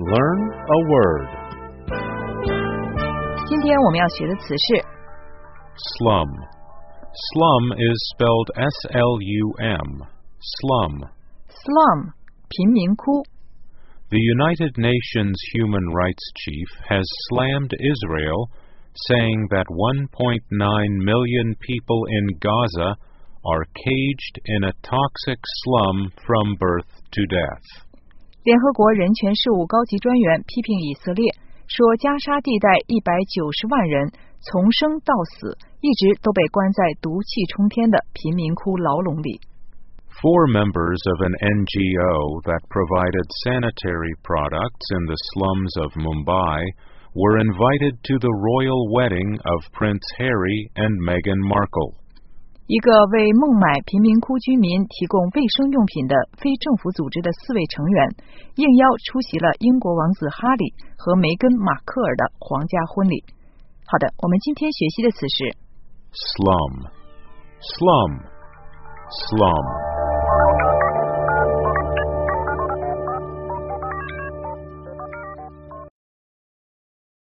Learn a word. 今天我们要学的词是 Slum. Slum is spelled S-L-U-M. Slum. slum 贫民窟。 The United Nations Human Rights Chief has slammed Israel, saying that 1.9 million people in Gaza are caged in a toxic slum from birth to death. 联合国人权事务高级专员批评以色列，说加沙地带190万人从生到死一直都被关在毒气冲天的贫民窟牢笼里。 Four members of an NGO that provided sanitary products in the slums of Mumbai were invited to the royal wedding of Prince Harry and Meghan Markle. 一个为孟买贫民窟居民提供卫生用品的非政府组织的4位成员应邀出席了英国王子哈里和梅根·马克尔的皇家婚礼。好的，我们今天学习的词是 Slum. Slum. Slum.